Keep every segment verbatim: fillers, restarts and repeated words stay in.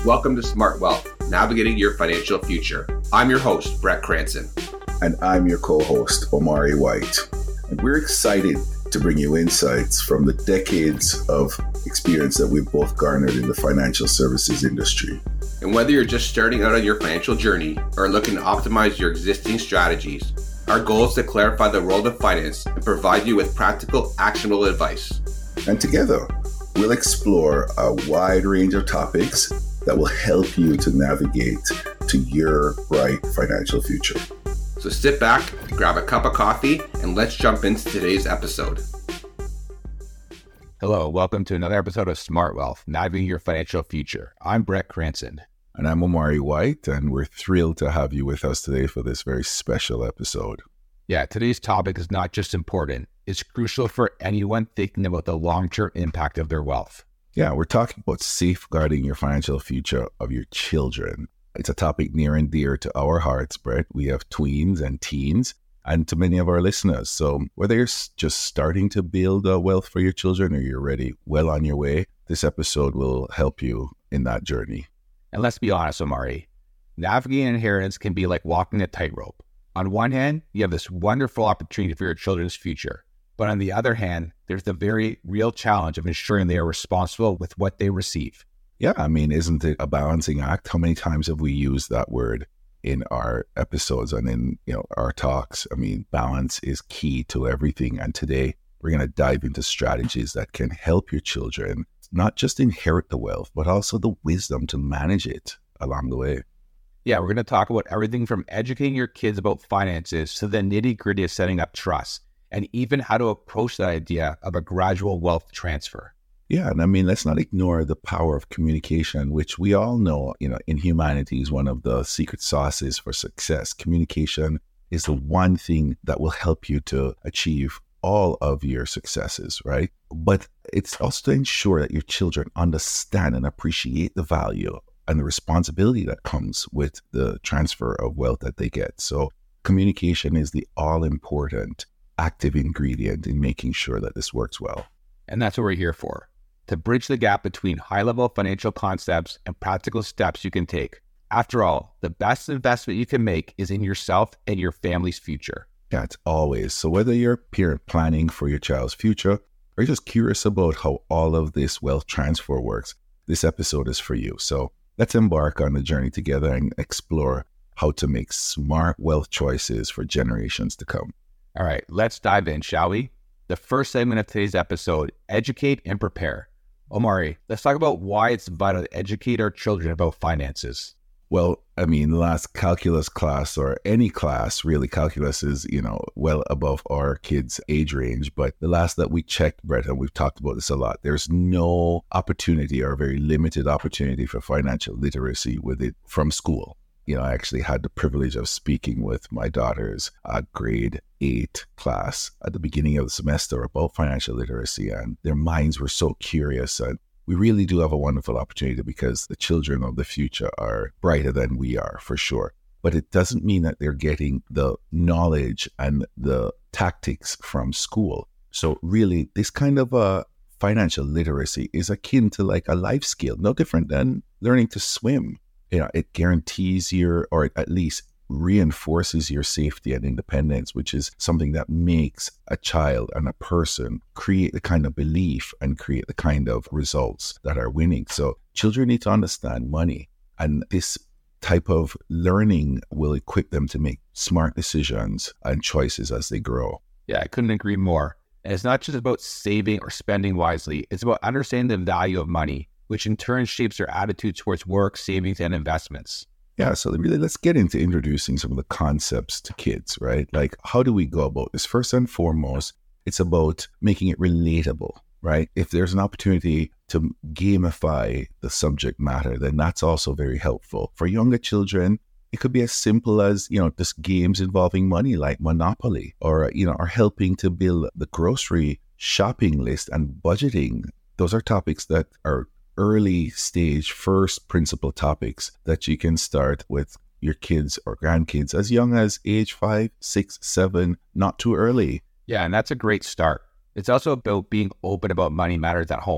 Welcome to Smart Wealth, navigating your financial future. I'm your host, Brett Cranston. And I'm your co-host, Omari White. And we're excited to bring you insights from the decades of experience that we've both garnered in the financial services industry. And whether you're just starting out on your financial journey or looking to optimize your existing strategies, our goal is to clarify the world of finance and provide you with practical, actionable advice. And together, we'll explore a wide range of topics that will help you to navigate to your bright financial future. So sit back, grab a cup of coffee, and let's jump into today's episode. Hello, welcome to another episode of Smart Wealth, navigating your financial future. I'm Brett Cranston. And I'm Omari White, and we're thrilled to have you with us today for this very special episode. Yeah, today's topic is not just important, it's crucial for anyone thinking about the long-term impact of their wealth. Yeah, we're talking about safeguarding your financial future of your children. It's a topic near and dear to our hearts, Brett. We have tweens and teens, and to many of our listeners. So whether you're just starting to build a wealth for your children or you're already well on your way, this episode will help you in that journey. And let's be honest, Omari, navigating inheritance can be like walking a tightrope. On one hand, you have this wonderful opportunity for your children's future. But on the other hand, there's the very real challenge of ensuring they are responsible with what they receive. Yeah, I mean, isn't it a balancing act? How many times have we used that word in our episodes and in, you know, our talks? I mean, balance is key to everything. And today we're going to dive into strategies that can help your children not just inherit the wealth, but also the wisdom to manage it along the way. Yeah, we're going to talk about everything from educating your kids about finances to the nitty gritty of setting up trusts, and even how to approach that idea of a gradual wealth transfer. Yeah, and I mean, let's not ignore the power of communication, which we all know, you know, in humanity is one of the secret sauces for success. Communication is the one thing that will help you to achieve all of your successes, right? But it's also to ensure that your children understand and appreciate the value and the responsibility that comes with the transfer of wealth that they get. So communication is the all-important active ingredient in making sure that this works well. And that's what we're here for, to bridge the gap between high-level financial concepts and practical steps you can take. After all, the best investment you can make is in yourself and your family's future. Yeah, it's always. So whether you're a parent planning for your child's future or you're just curious about how all of this wealth transfer works, this episode is for you. So let's embark on the journey together and explore how to make smart wealth choices for generations to come. All right, let's dive in, shall we? The first segment of today's episode, educate and prepare. Omari, let's talk about why it's vital to educate our children about finances. Well, I mean, the last calculus class or any class, really, calculus is, you know, well above our kids' age range. But the last that we checked, Brett, and we've talked about this a lot, there's no opportunity or very limited opportunity for financial literacy with it from school. You know, I actually had the privilege of speaking with my daughter's uh, grade eight class at the beginning of the semester about financial literacy, and their minds were so curious. And we really do have a wonderful opportunity because the children of the future are brighter than we are, for sure. But it doesn't mean that they're getting the knowledge and the tactics from school. So really, this kind of a financial literacy is akin to like a life skill, no different than learning to swim. You know, it guarantees your, or at least reinforces your safety and independence, which is something that makes a child and a person create the kind of belief and create the kind of results that are winning. So children need to understand money, and this type of learning will equip them to make smart decisions and choices as they grow. Yeah, I couldn't agree more. And it's not just about saving or spending wisely. It's about understanding the value of money, which in turn shapes their attitude towards work, savings, and investments. Yeah, so really, let's get into introducing some of the concepts to kids, right? Like, how do we go about this? First and foremost, it's about making it relatable, right? If there's an opportunity to gamify the subject matter, then that's also very helpful. For younger children, it could be as simple as, you know, just games involving money like Monopoly, or, you know, or helping to build the grocery shopping list and budgeting. Those are topics that are early stage, first principle topics that you can start with your kids or grandkids as young as age five, six, seven, not too early. Yeah, and that's a great start. It's also about being open about money matters at home.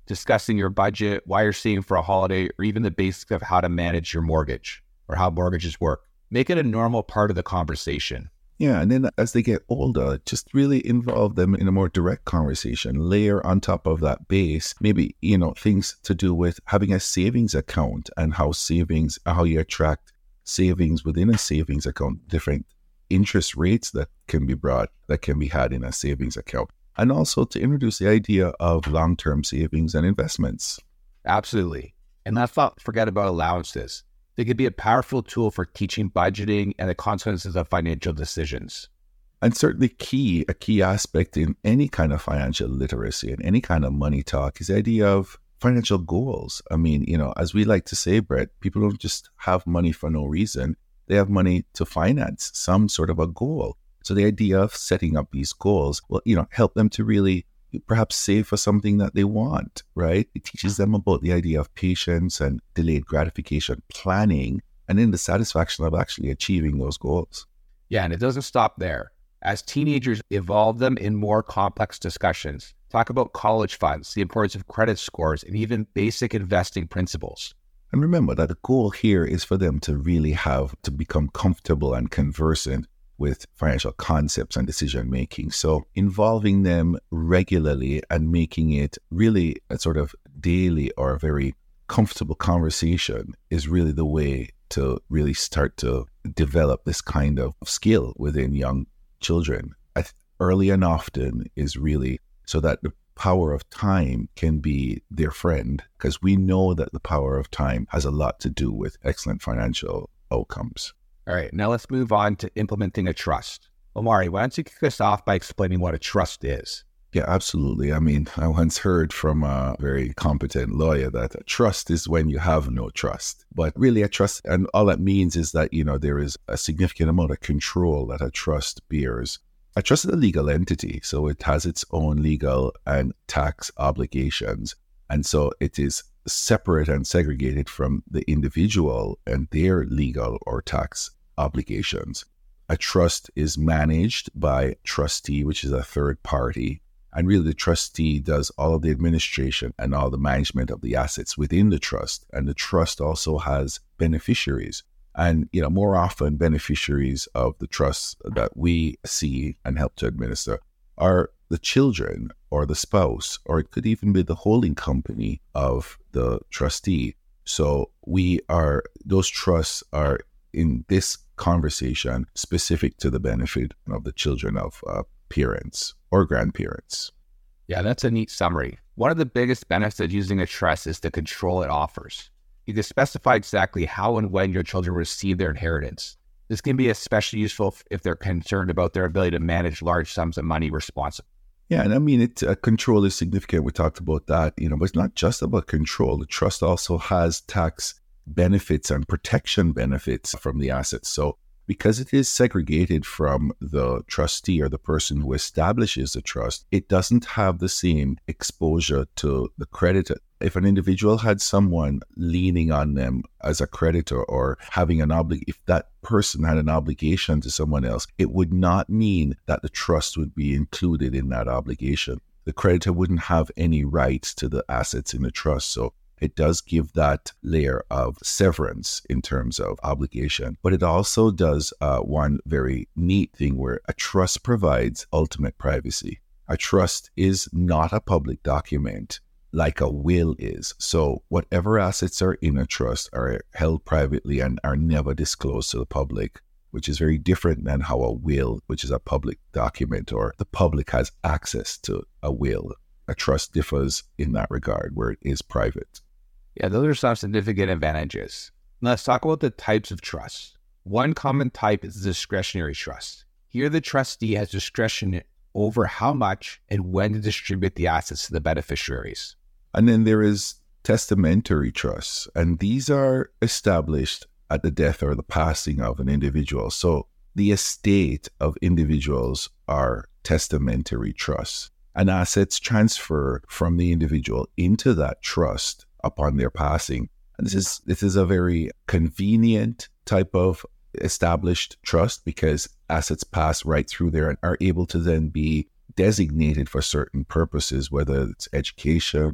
discussing your budget, why you're saving for a holiday, or even the basics of how to manage your mortgage or how mortgages work. Make it a normal part of the conversation. Yeah, and then as they get older, just really involve them in a more direct conversation. Layer on top of that base, maybe, you know, things to do with having a savings account and how savings, how you attract savings within a savings account, different interest rates that can be brought, that can be had in a savings account. And also to introduce the idea of long-term savings and investments. Absolutely. And let's not forget about allowances. They could be a powerful tool for teaching budgeting and the consequences of financial decisions. And certainly key, a key aspect in any kind of financial literacy and any kind of money talk is the idea of financial goals. I mean, you know, as we like to say, Brett, people don't just have money for no reason. They have money to finance some sort of a goal. So the idea of setting up these goals will, you know, help them to really perhaps save for something that they want, right? It teaches them about the idea of patience and delayed gratification planning, and then the satisfaction of actually achieving those goals. Yeah, and it doesn't stop there. As teenagers, evolve them in more complex discussions. Talk about college funds, the importance of credit scores, and even basic investing principles. And remember that the goal here is for them to really have to become comfortable and conversant with financial concepts and decision making. So involving them regularly and making it really a sort of daily or a very comfortable conversation is really the way to really start to develop this kind of skill within young children. I th- early and often is really so that the power of time can be their friend, because we know that the power of time has a lot to do with excellent financial outcomes. All right, now let's move on to implementing a trust. Omari, why don't you kick us off by explaining what a trust is? Yeah, absolutely. I mean, I once heard from a very competent lawyer that a trust is when you have no trust. But really a trust, and all that means is that, you know, there is a significant amount of control that a trust bears. A trust is a legal entity, so it has its own legal and tax obligations. And so it is separate and segregated from the individual and their legal or tax obligations. A trust is managed by a trustee, which is a third party. And really the trustee does all of the administration and all the management of the assets within the trust. And the trust also has beneficiaries. And, you know, more often beneficiaries of the trusts that we see and help to administer are the children or the spouse, or it could even be the holding company of the trustee. So we are, those trusts are in this conversation specific to the benefit of the children of uh, parents or grandparents. Yeah, that's a neat summary. One of the biggest benefits of using a trust is the control it offers. You can specify exactly how and when your children receive their inheritance. This can be especially useful if they're concerned about their ability to manage large sums of money responsibly. Yeah, and I mean, it uh, control is significant. We talked about that, you know, but it's not just about control. The trust also has tax benefits and protection benefits from the assets. So because it is segregated from the trustee or the person who establishes the trust, it doesn't have the same exposure to the creditor. If an individual had someone leaning on them as a creditor or having an oblig, if that person had an obligation to someone else, it would not mean that the trust would be included in that obligation. The creditor wouldn't have any rights to the assets in the trust. So it does give that layer of severance in terms of obligation. But it also does uh, one very neat thing where a trust provides ultimate privacy. A trust is not a public document like a will is. So whatever assets are in a trust are held privately and are never disclosed to the public, which is very different than how a will, which is a public document, or the public has access to a will. A trust differs in that regard where it is private. Yeah, those are some significant advantages. Now let's talk about the types of trusts. One common type is the discretionary trust. Here the trustee has discretion over how much and when to distribute the assets to the beneficiaries. And then there is testamentary trusts, and these are established at the death or the passing of an individual. So the estate of individuals are testamentary trusts, and assets transfer from the individual into that trust upon their passing. And this is this is a very convenient type of established trust because assets pass right through there and are able to then be designated for certain purposes, whether it's education or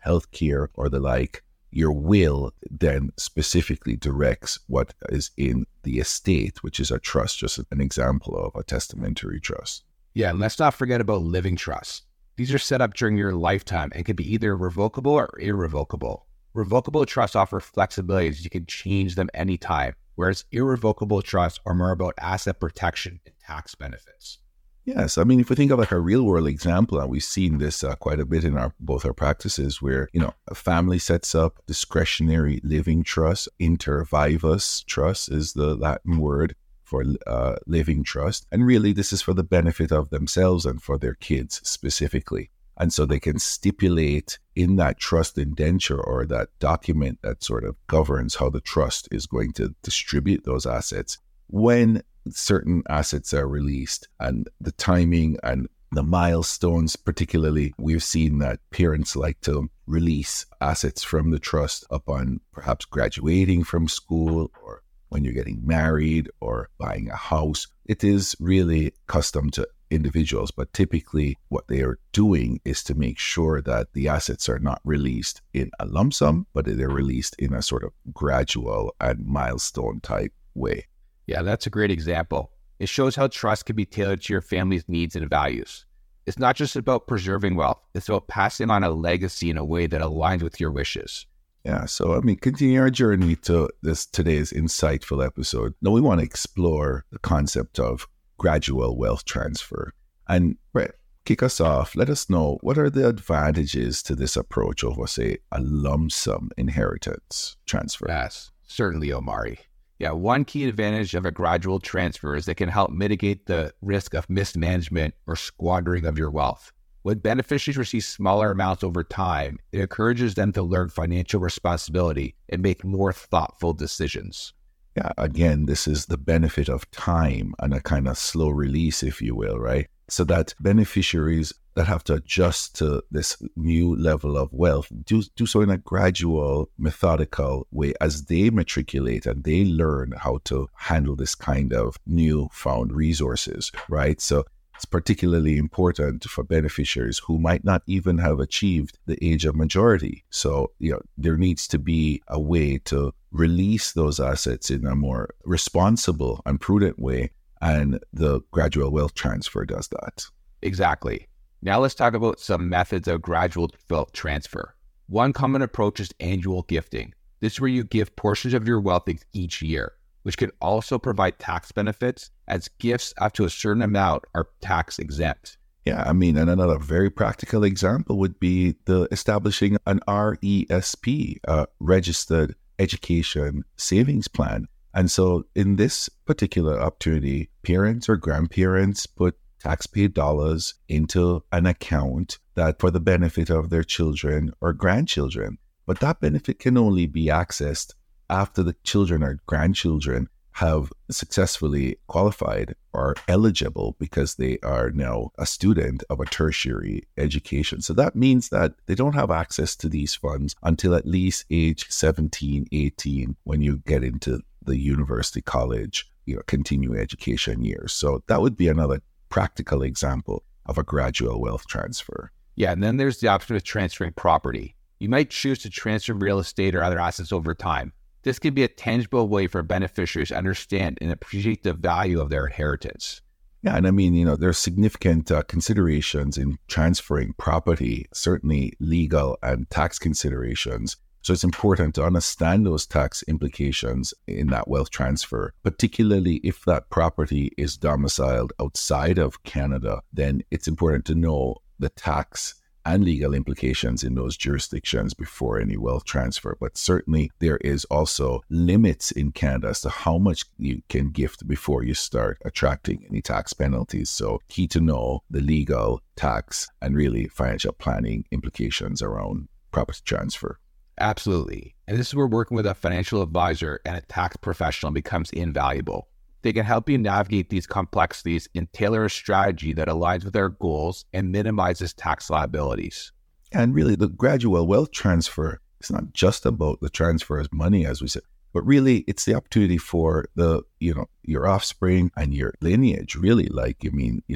healthcare or the like, your will then specifically directs what is in the estate, which is a trust, just an example of a testamentary trust. Yeah, and let's not forget about living trusts. These are set up during your lifetime and can be either revocable or irrevocable. Revocable trusts offer flexibility as you can change them anytime, whereas irrevocable trusts are more about asset protection and tax benefits. Yes, I mean, if we think of like a real world example, and we've seen this uh, quite a bit in our both our practices, where, you know, a family sets up discretionary living trust. Inter vivos trust is the Latin word for uh, living trust. And really, this is for the benefit of themselves and for their kids specifically. And so they can stipulate in that trust indenture or that document that sort of governs how the trust is going to distribute those assets when certain assets are released, and the timing and the milestones. Particularly, we've seen that parents like to release assets from the trust upon perhaps graduating from school or when you're getting married or buying a house. It is really custom to individuals, but typically what they are doing is to make sure that the assets are not released in a lump sum, but they're released in a sort of gradual and milestone type way. Yeah, that's a great example. It shows how trust can be tailored to your family's needs and values. It's not just about preserving wealth, it's about passing on a legacy in a way that aligns with your wishes. Yeah, so I mean, continue our journey to this today's insightful episode. Now we want to explore the concept of gradual wealth transfer. And Brett, kick us off. Let us know, what are the advantages to this approach over, say, a lump sum inheritance transfer? Yes, certainly, Omari. Yeah, one key advantage of a gradual transfer is it can help mitigate the risk of mismanagement or squandering of your wealth. When beneficiaries receive smaller amounts over time, it encourages them to learn financial responsibility and make more thoughtful decisions. Yeah, again, this is the benefit of time and a kind of slow release, if you will, right? So that beneficiaries that have to adjust to this new level of wealth do, do so in a gradual, methodical way as they matriculate and they learn how to handle this kind of newfound resources, right? So it's particularly important for beneficiaries who might not even have achieved the age of majority. So, you know, there needs to be a way to release those assets in a more responsible and prudent way. And the gradual wealth transfer does that. Exactly. Now let's talk about some methods of gradual wealth transfer. One common approach is annual gifting. This is where you give portions of your wealth each year, which can also provide tax benefits, as gifts up to a certain amount are tax exempt. Yeah, I mean, and another very practical example would be the establishing an R E S P, a registered education savings plan. And so in this particular opportunity, parents or grandparents put tax-paid dollars into an account that for the benefit of their children or grandchildren. But that benefit can only be accessed after the children or grandchildren have successfully qualified or eligible because they are now a student of a tertiary education. So that means that they don't have access to these funds until at least age seventeen, eighteen, when you get into the university, college, you know, continuing education years. So that would be another practical example of a gradual wealth transfer. Yeah, and then there's the option of transferring property. You might choose to transfer real estate or other assets over time. This can be a tangible way for beneficiaries to understand and appreciate the value of their inheritance. Yeah, and I mean, you know, there's significant uh, considerations in transferring property, certainly legal and tax considerations. So it's important to understand those tax implications in that wealth transfer, particularly if that property is domiciled outside of Canada. Then it's important to know the tax and legal implications in those jurisdictions before any wealth transfer. But certainly there is also limits in Canada as to how much you can gift before you start attracting any tax penalties. So key to know the legal, tax, and really financial planning implications around property transfer. Absolutely. And this is where working with a financial advisor and a tax professional becomes invaluable. They can help you navigate these complexities and tailor a strategy that aligns with their goals and minimizes tax liabilities. And really, the gradual wealth transfer is not just about the transfer of money, as we said, but really it's the opportunity for the, you know, your offspring and your lineage, really. Like, I mean, you know,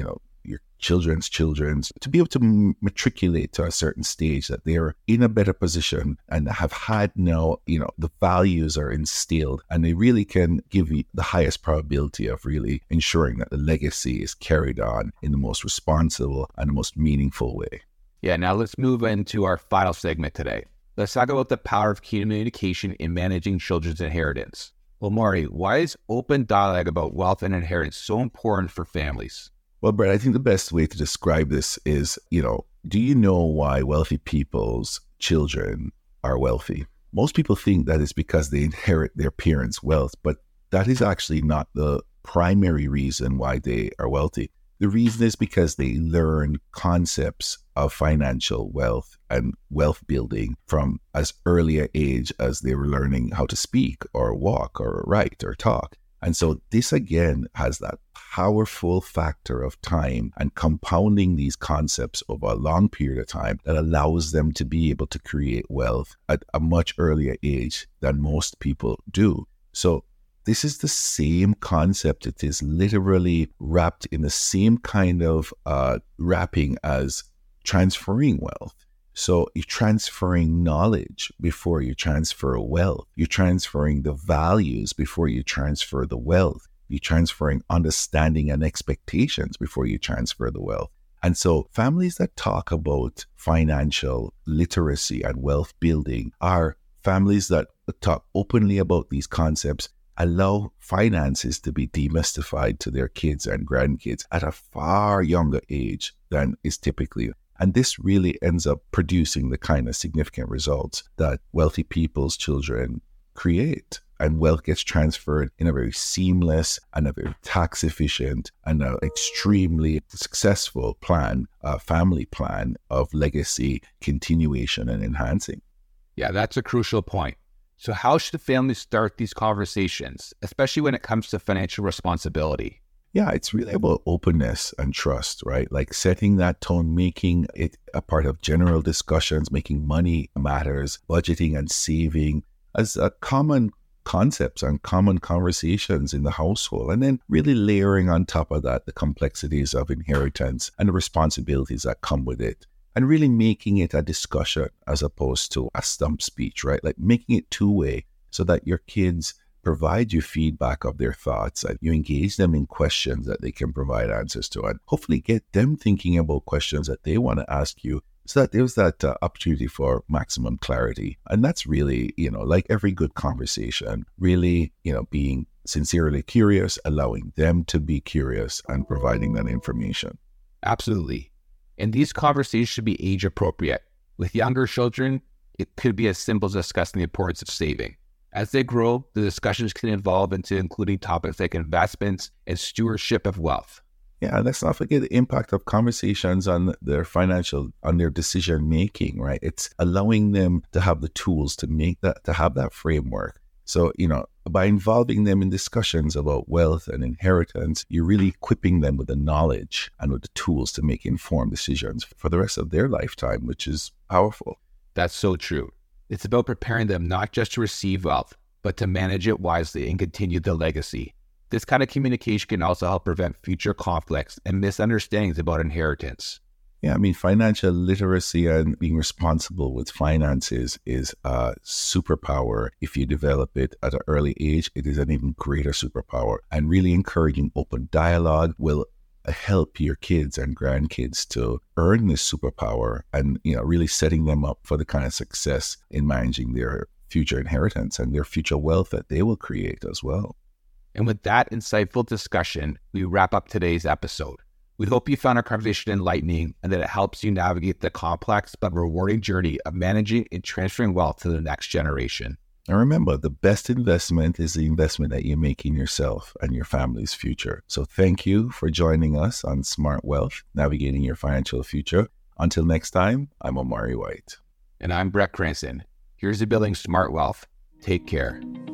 your children's children's, to be able to matriculate to a certain stage that they're in a better position and have had now, you know, the values are instilled and they really can give you the highest probability of really ensuring that the legacy is carried on in the most responsible and the most meaningful way. Yeah, now let's move into our final segment today. Let's talk about the power of communication in managing children's inheritance. Well, Maury, why is open dialogue about wealth and inheritance so important for families? Well, Brett, I think the best way to describe this is, you know, do you know why wealthy people's children are wealthy? Most people think that it's because they inherit their parents' wealth, but that is actually not the primary reason why they are wealthy. The reason is because they learn concepts of financial wealth and wealth building from as early an age as they were learning how to speak or walk or write or talk. And so this again has that powerful factor of time and compounding these concepts over a long period of time that allows them to be able to create wealth at a much earlier age than most people do. So this is the same concept. It is literally wrapped in the same kind of uh, wrapping as transferring wealth. So you're transferring knowledge before you transfer wealth. You're transferring the values before you transfer the wealth. You're transferring understanding and expectations before you transfer the wealth. And so families that talk about financial literacy and wealth building are families that talk openly about these concepts, allow finances to be demystified to their kids and grandkids at a far younger age than is typically. And this really ends up producing the kind of significant results that wealthy people's children create. And wealth gets transferred in a very seamless and a very tax efficient and an extremely successful plan, a family plan of legacy, continuation, and enhancing. Yeah, that's a crucial point. So how should families start these conversations, especially when it comes to financial responsibility? Yeah, it's really about openness and trust, right? Like setting that tone, making it a part of general discussions, making money matters, budgeting and saving as a common concepts and common conversations in the household, and then really layering on top of that the complexities of inheritance and the responsibilities that come with it. And really making it a discussion as opposed to a stump speech, right? Like making it two-way so that your kids provide you feedback of their thoughts and you engage them in questions that they can provide answers to and hopefully get them thinking about questions that they want to ask you so that there's that uh, opportunity for maximum clarity. And that's really, you know, like every good conversation, really, you know, being sincerely curious, allowing them to be curious and providing that information. Absolutely. And these conversations should be age appropriate. With younger children, it could be as simple as discussing the importance of saving. As they grow, the discussions can evolve into including topics like investments and stewardship of wealth. Yeah, let's not forget the impact of conversations on their financial, on their decision making, right? It's allowing them to have the tools to make that, to have that framework. So, you know, by involving them in discussions about wealth and inheritance, you're really equipping them with the knowledge and with the tools to make informed decisions for the rest of their lifetime, which is powerful. That's so true. It's about preparing them not just to receive wealth, but to manage it wisely and continue the legacy. This kind of communication can also help prevent future conflicts and misunderstandings about inheritance. Yeah, I mean, financial literacy and being responsible with finances is a superpower. If you develop it at an early age, it is an even greater superpower. And really encouraging open dialogue will help your kids and grandkids to earn this superpower and, you know, really setting them up for the kind of success in managing their future inheritance and their future wealth that they will create as well. And with that insightful discussion, we wrap up today's episode. We hope you found our conversation enlightening and that it helps you navigate the complex but rewarding journey of managing and transferring wealth to the next generation. And remember, the best investment is the investment that you make in yourself and your family's future. So thank you for joining us on Smart Wealth, Navigating Your Financial Future. Until next time, I'm Omari White. And I'm Brett Cranston. Here's to building smart wealth. Take care.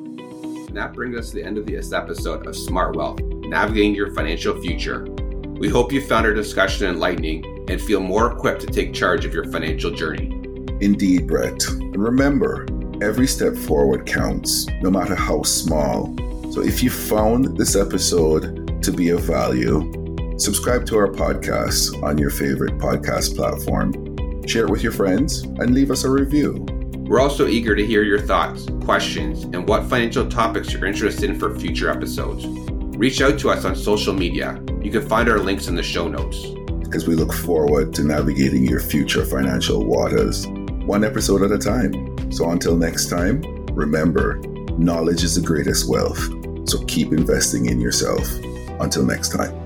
And that brings us to the end of this episode of Smart Wealth, Navigating Your Financial Future. We hope you found our discussion enlightening and feel more equipped to take charge of your financial journey. Indeed, Brett. And remember, every step forward counts, no matter how small. So if you found this episode to be of value, Subscribe to our podcast on your favorite podcast platform. Share it with your friends and leave us a review. We're also eager to hear your thoughts, questions, and what financial topics you're interested in for future episodes. Reach out to us on social media. You can find our links in the show notes. As we look forward to navigating your future financial waters, one episode at a time. So until next time, remember, knowledge is the greatest wealth. So keep investing in yourself. Until next time.